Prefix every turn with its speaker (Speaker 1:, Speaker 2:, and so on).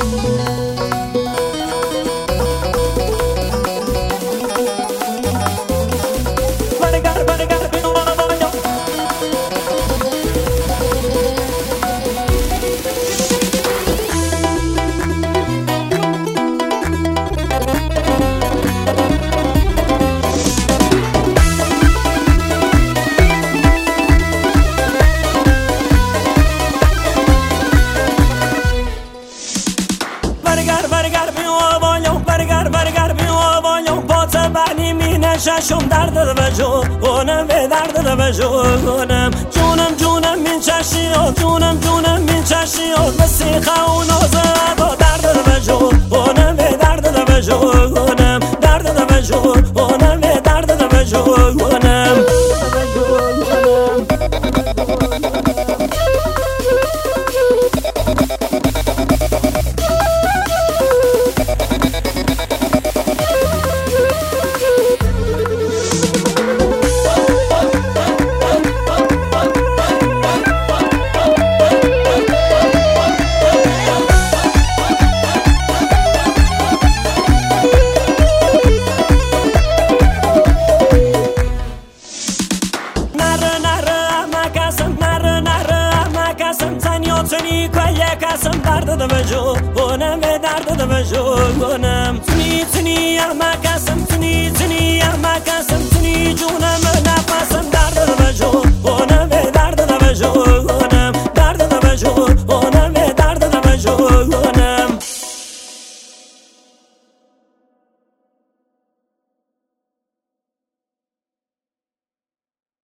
Speaker 1: چشم درد و جونم به درد و جونم جونم این چشی جونم این چشی مسیخه و نازه با درد و جونم به درد و جونم درد و جونم به درد و جونم درد و جونم به درد و جونم تنی اما کسم تنی اما کسم تنی جونم نفسم